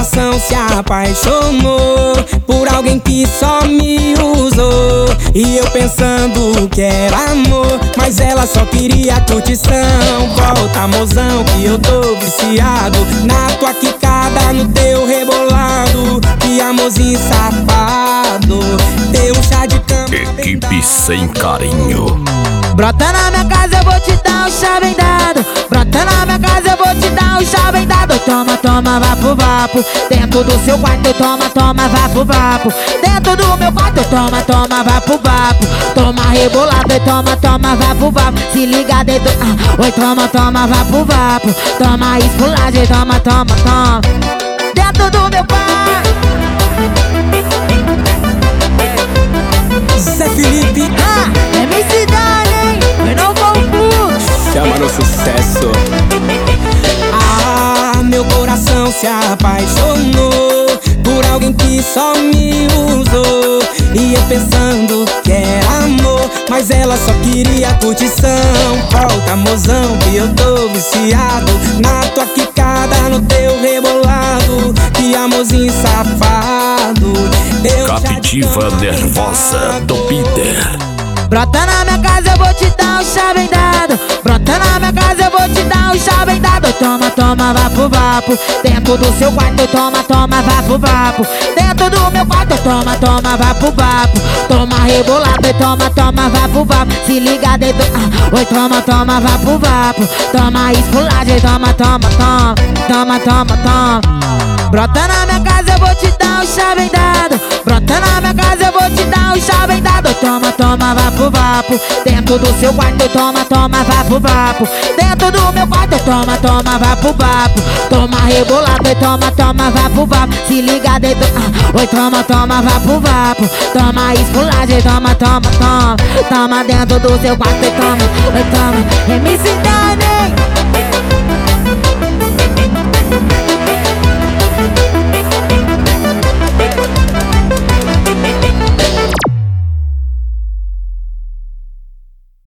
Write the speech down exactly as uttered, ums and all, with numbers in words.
coração se apaixonou por alguém que só me usou. E eu pensando que era amor, mas ela só queria curtição. Volta, mozão, que eu tô viciado na tua quicada, no teu rebolado. Que amorzinho safado, teu chá de cama. Equipe sem carinho. Brota na minha casa, eu vou te dar um chá bem dado. Brota na minha casa, eu vou te dar um chá bem dado. Toma, toma, vapo, vapo. Dentro do seu quarto, toma, toma, vapo, vapo. Dentro do meu quarto, toma, toma, vapo, vapo. Toma rebolado e toma, toma, vapo, vapo. Se liga dentro, ah, oi, toma, toma, vapo, vapo. Toma esculagem, toma, toma, toma. Dentro do meu quarto. Zé Felipe, ah, é minha cidade, hein? Eu não confundo. chama no sucesso. Ah, meu coração se apaixonou por alguém que só me usou. E eu pensando que era amor, mas ela só queria curtição. Volta, mozão, que eu tô viciado na tua quicada, no teu rebolado. Que amorzinho safado, teu Captiva nervosa do Peter. Brota na minha casa, eu vou te dar um chá bem dado. Brota na minha casa, eu vou te dar um chá bem dado. Toma, toma, vapo, vapo. Dentro do seu quarto, toma, toma, vapo, vapo. Dentro do meu quarto, toma, toma, vapo, vapo. Toma rebolado e toma, toma, vapo, vapo. Se liga dentro, ah, oi, toma, toma, vapo, vapo. Toma esculagem, toma, toma, toma. Toma, toma, toma. Brota na minha casa, eu vou te dar um chá bem dado. Brota na minha casa, eu vou te dar um chá bem dado. Toma, toma, vapo, vapo. Dentro do seu quarto, toma, toma, vapo, vapo. Dentro do meu quarto, toma, toma, vapo, vapo. Toma rebolado e toma, toma, vapo, vapo. Se liga dentro, ah, oi, toma, toma, vapo, vapo. Toma esculagem, toma, toma, toma. Toma dentro do seu quarto e toma, oi, toma. M C Dani.